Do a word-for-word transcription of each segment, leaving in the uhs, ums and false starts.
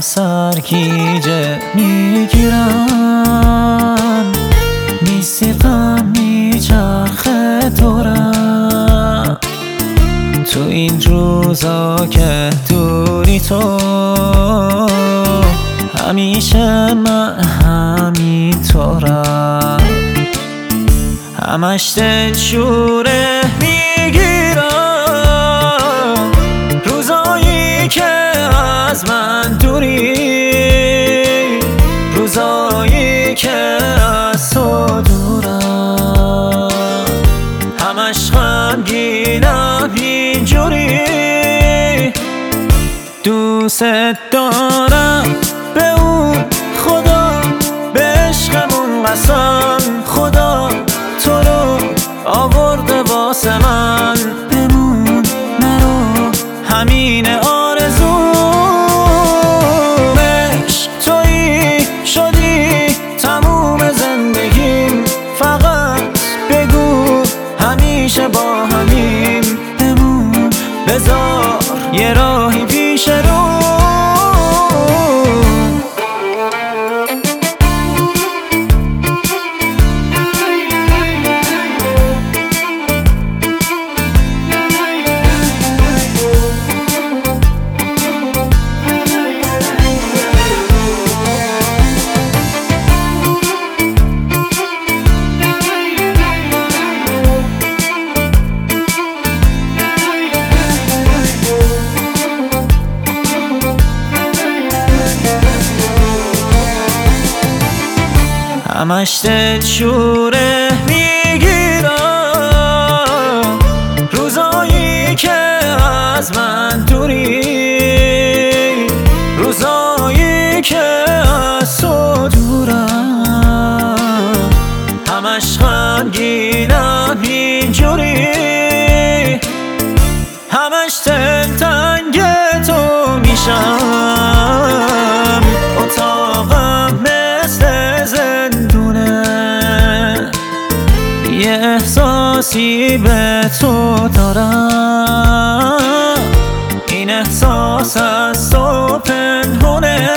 سرگیجه میگیرم، نیستی غم میچرخه دورم. تو این روزا که دوری تو، همیشه من همینطورم. همش دلشوره میگیرم روزایی که از من دوری، روزایی که از تو دورم. همش غمگینم اینجوری، دوست دارم به اون خدا، به عشقمون قسم خدا تو رو آورده واسه من. بمون نرو، همین آرزومش تویی شدی تموم زندگیم. فقط بگو همیشه با همیم، بمون بذار یه راهی پیش رو. همش دلشوره میگیرم روزایی که از من دوری، روزایی که از تو دورم. همش غمگینم اینجوری، همش دلتنگ تو میشم. اتاقم مثل زندونه، یه احساسی به تو دارم. این احساس از تو پنهونه،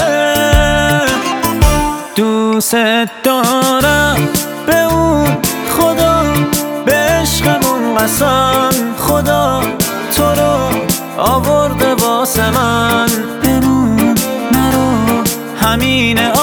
دوست دارم به اون خدا، به عشقمون قسم خدا تو رو آورده واسه من. بمون نرو، همین